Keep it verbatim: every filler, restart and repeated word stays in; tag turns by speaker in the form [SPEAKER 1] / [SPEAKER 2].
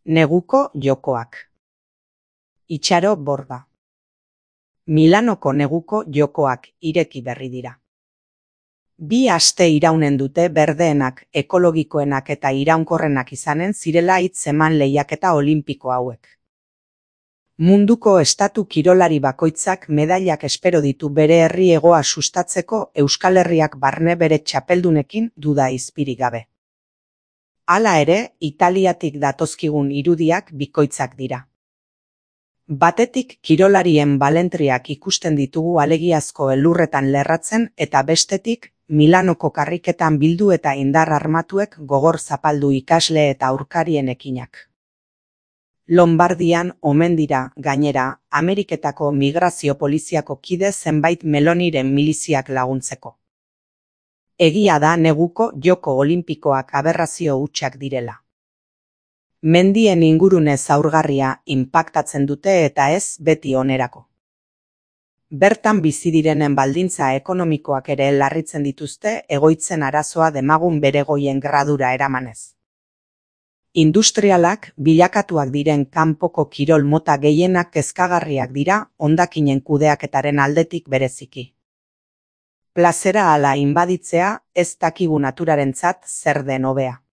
[SPEAKER 1] Neguko jokoak. Itxaro Borda. Milanoko neguko jokoak ireki berri dira. Bi aste iraunen dute berdeenak, ekologikoenak eta iraunkorrenak izanen zirela hitz eman lehiaketa olinpiko hauek. Munduko estatu kirolari bakoitzak medailak espero ditu bere herri hegoa sustatzeko Euskal Herriak barne bere txapeldunekin duda izpirik gabe. Hala ere, Italiatik datozkigun irudiak bikoitzak dira. Batetik kirolarien balentriak ikusten ditugu alegiazko elurretan lerratzen eta bestetik Milanoko karriketan bildu eta indar armatuek gogor zapaldu ikasle eta aurkarien ekinak. Lombardian omen dira, gainera, Ameriketako migrazio poliziako kide zenbait Meloniren miliziak laguntzeko. Egia da neguko joko olinpikoak aberrazio hutsak direla. Mendien ingurune zaurgarria inpaktatzen dute eta ez beti onerako. Bertan bizi direnen baldintza ekonomikoak ere larritzen dituzte egoitzen arazoa demagun beregoien gradura eramanez. Industrialak bilakatuak diren kanpoko kirol mota gehienak kezkagarriak dira hondakinen kudeaketaren aldetik bereziki. Plazera ala inbaditzea ez dakigu naturarentzat zer den hobea.